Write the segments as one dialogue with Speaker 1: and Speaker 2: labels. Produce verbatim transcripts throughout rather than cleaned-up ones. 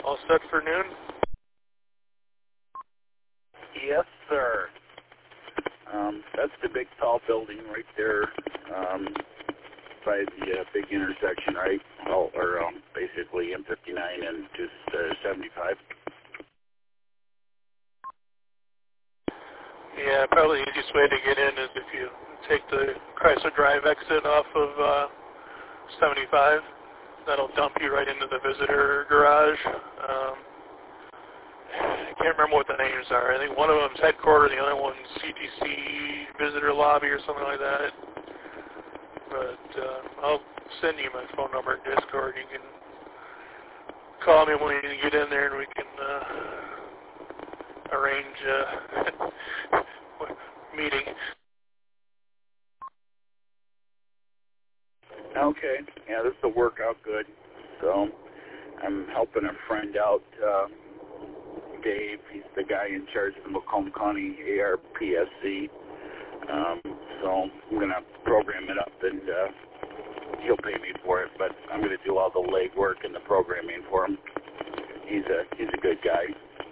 Speaker 1: All set for noon?
Speaker 2: Yes, sir. Um, that's the big tall building right there um, by the uh, big intersection, right? Well, or um, basically M fifty-nine and to uh, seventy-five.
Speaker 1: Yeah, probably the easiest way to get in is if you take the Chrysler Drive exit off of uh, seventy-five. That'll dump you right into the visitor garage. Um, I can't remember what the names are. I think one of them's headquarters, the other one's C T C visitor lobby or something like that. But uh, I'll send you my phone number in Discord. You can call me when you get in there, and we can uh, arrange a meeting.
Speaker 2: Okay. Yeah, this will work out good. So I'm helping a friend out, uh, Dave. He's the guy in charge of the Macomb County A R P S C. Um, so I'm going to program it up, and uh, he'll pay me for it. But I'm going to do all the legwork and the programming for him. He's a he's a good guy.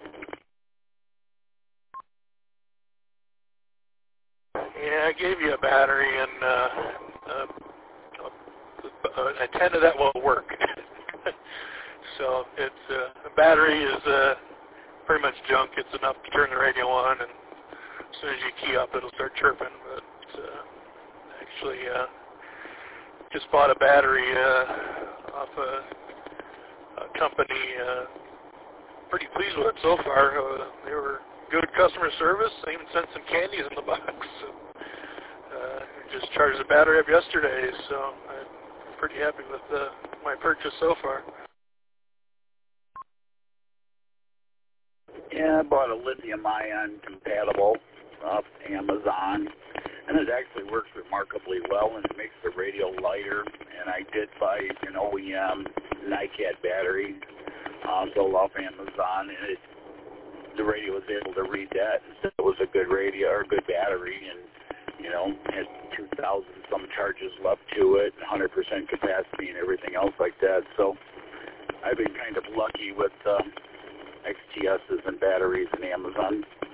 Speaker 1: Yeah, I gave you a battery, and uh, uh, a ten of that won't work. So it's uh, a battery is uh, pretty much junk. It's enough to turn the radio on, and as soon as you key up, it'll start chirping. But uh, actually, uh, just bought a battery uh, off a, a company. Uh, pretty pleased with it so far. Uh, they were good customer service. They even sent some candies in the box. So, uh, just charged the battery up yesterday, so I'm pretty happy with uh, my purchase so far.
Speaker 2: Yeah, I bought a lithium-ion compatible off Amazon, and it actually works remarkably well, and it makes the radio lighter. And I did buy an O E M NiCad battery, also off Amazon, and it, the radio was able to read that, and so it was a good radio or a good battery, and you know, had two thousand some charges left to it, one hundred percent capacity, and everything else like that. So I've been kind of lucky with uh, X T S's and batteries and Amazon.